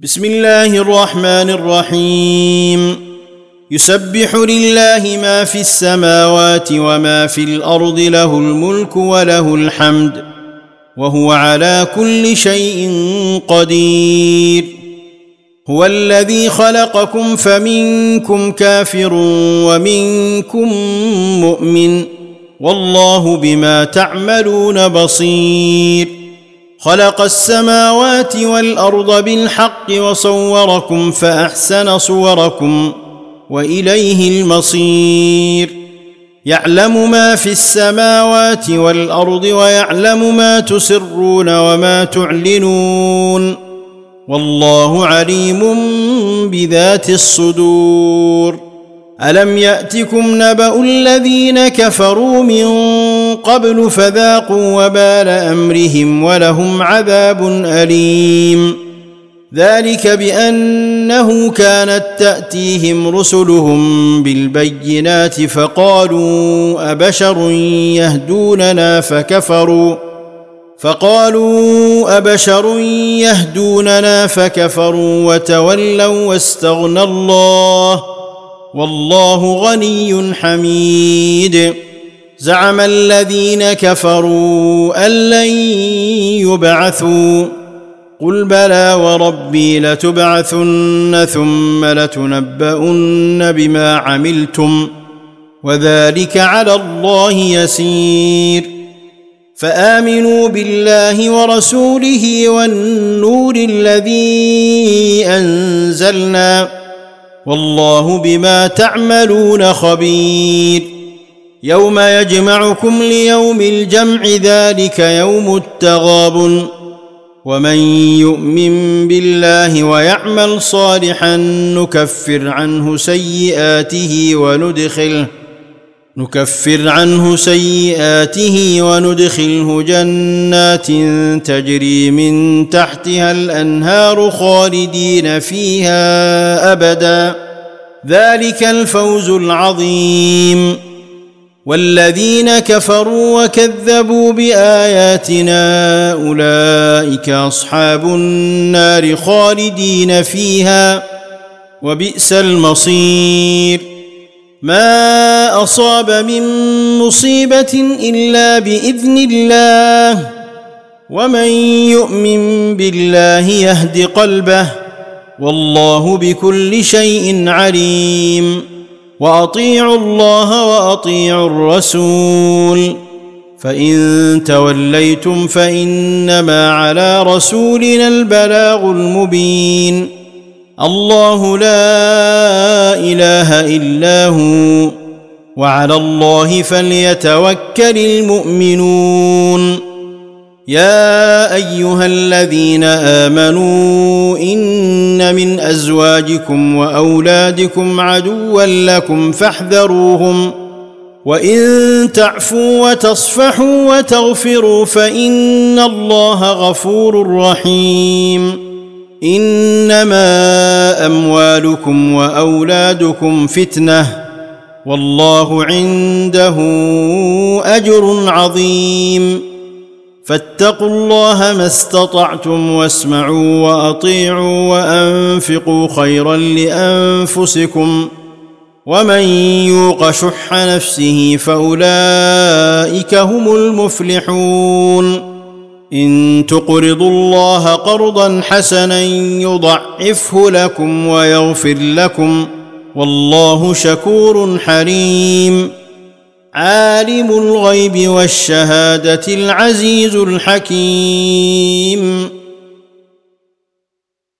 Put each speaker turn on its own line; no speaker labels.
بسم الله الرحمن الرحيم. يسبح لله ما في السماوات وما في الأرض، له الملك وله الحمد، وهو على كل شيء قدير. هو الذي خلقكم فمنكم كافر ومنكم مؤمن، والله بما تعملون بصير. خلق السماوات والأرض بالحق وصوركم فأحسن صوركم وإليه المصير. يعلم ما في السماوات والأرض ويعلم ما تسرون وما تعلنون، والله عليم بذات الصدور. ألم يأتكم نبأ الذين كفروا من قبل فذاقوا وبال أمرهم ولهم عذاب أليم. ذلك بأنه كانت تأتيهم رسلهم بالبينات فقالوا أبشر يهدوننا فكفروا وتولوا واستغنى الله، والله غني حميد. زعم الذين كفروا أن لن يبعثوا، قل بلى وربي لتبعثن ثم لتنبؤن بما عملتم، وذلك على الله يسير. فآمنوا بالله ورسوله والنور الذي أنزلنا، والله بما تعملون خبير. يوم يجمعكم ليوم الجمع، ذلك يوم التغابن. ومن يؤمن بالله ويعمل صالحا نكفر عنه سيئاته وندخله جنات تجري من تحتها الأنهار خالدين فيها أبدا، ذلك الفوز العظيم. والذين كفروا وكذبوا بآياتنا أولئك أصحاب النار خالدين فيها، وبئس المصير. ما أصاب من مصيبة إلا بإذن الله، ومن يؤمن بالله يهد قلبه، والله بكل شيء عليم. وأطيعوا الله وأطيعوا الرسول، فإن توليتم فإنما على رسولنا البلاغ المبين. الله لا إله إلا هو، وعلى الله فليتوكل المؤمنون. يا أيها الذين آمنوا إن من أزواجكم وأولادكم عدوا لكم فاحذروهم، وإن تعفوا وتصفحوا وتغفروا فإن الله غفور رحيم. إنما أموالكم وأولادكم فتنة، والله عنده أجر عظيم. فاتقوا الله ما استطعتم، واسمعوا وأطيعوا وأنفقوا خيرا لأنفسكم، ومن يوق شح نفسه فأولئك هم المفلحون. إن تقرضوا الله قرضا حسنا يضعفه لكم ويغفر لكم، والله شكور حليم. عالم الغيب والشهادة العزيز الحكيم.